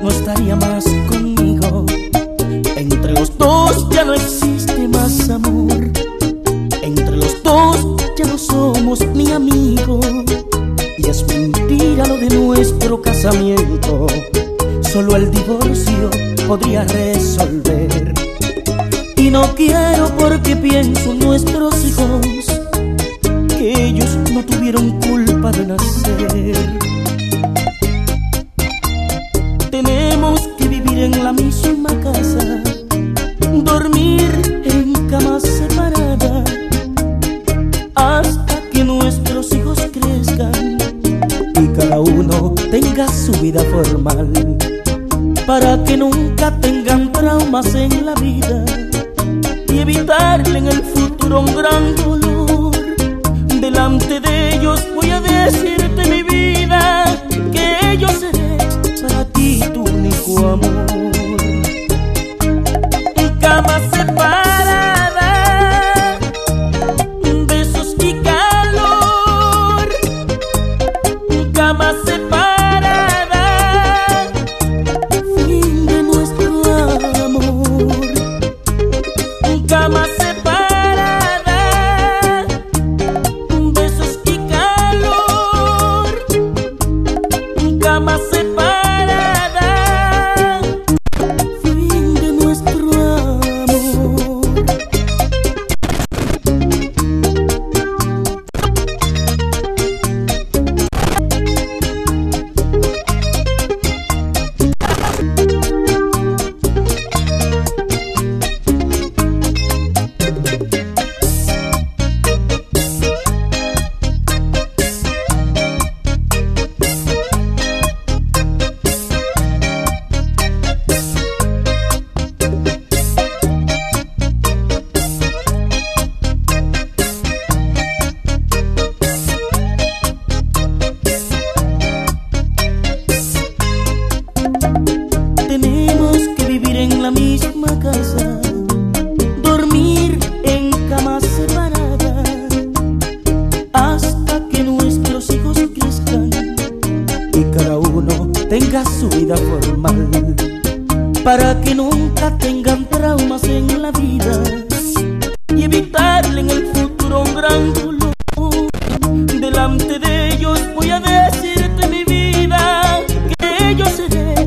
no estaría más conmigo. Entre los dos ya no existe más amor. Entre los dos ya no somos ni amigos. Y es mentira lo de nuestro casamiento. Solo el divorcio podría resolver. Y no quiero porque pienso en nuestros hijos, que ellos no tuvieron culpa de nacer. Tenemos que vivir en la misma casa, dormir en camas separadas, hasta que nuestros hijos crezcan y cada uno tenga su vida formal, para que nunca tengan traumas en la vida y evitarle en el futuro un gran dolor. Delante de ellos voy a decirte, mi vida, que yo seré para ti tu único amor. En cama separada, besos y calor. En cama separada, fin de nuestro amor. En cama separada, besos y calor. En cama separada, fin de nuestro amor. Tenemos que vivir en la misma casa, dormir en camas separadas, hasta que nuestros hijos crezcan y cada uno tenga su vida formal, para que nunca tengan traumas en la vida y evitarle en el futuro un gran dolor. Delante de ellos voy a decirte, mi vida, que yo seré